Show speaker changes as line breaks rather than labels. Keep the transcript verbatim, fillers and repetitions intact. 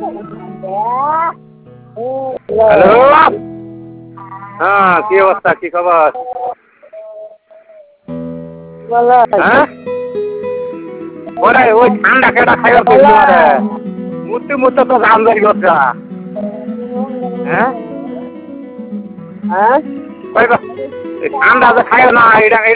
Hello, হ্যাঁ কি অবস্থা, কি খবর? হ্যাঁ ওরে ওই ঠান্ডা কেটা খাইবার কইছিল রে মুতে মুতে তো গাম ধরি গছা। হ্যাঁ
হ্যাঁ
কইবা ঠান্ডা যে খাইও না এটা